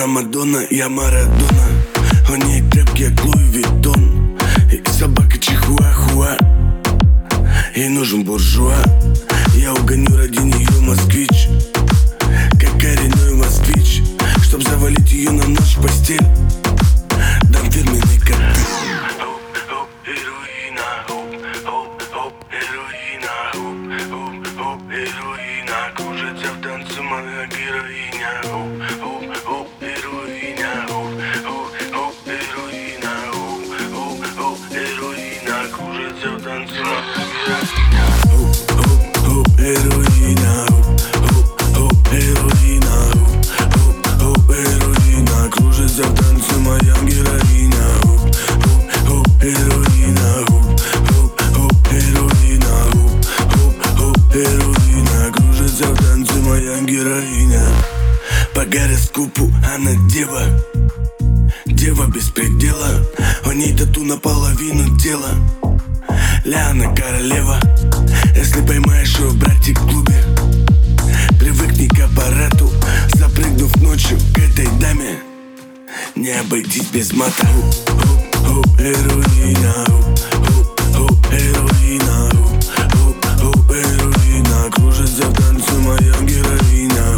Она Мадонна, я Марадона. У ней крепкий Луи Виттон и собака Чихуахуа. Ей нужен буржуа. Я угоню ради нее москвич, как коренной москвич, чтоб завалить ее на ночь в постель. Дам фирменный коктейль. Heroina, кружится в танце моя героиня. Heroina, heroina, кружится в танце моя героиня. Heroina, heroina, heroina, кружится в танце моя героиня. Heroina, heroina, кружится в танце моя героиня. По гороскопу она дева, дева без предела. У ней тату наполовину тела. Ляна королева. Если поймаешь ее, братик, в клубе, привыкни к аппарату. Запрыгнув ночью к этой даме, не обойтись без мата. Heroina, heroina, heroina, кружится в танце моя героиня.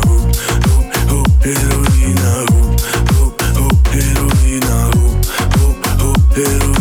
Heroina, heroina, heroina.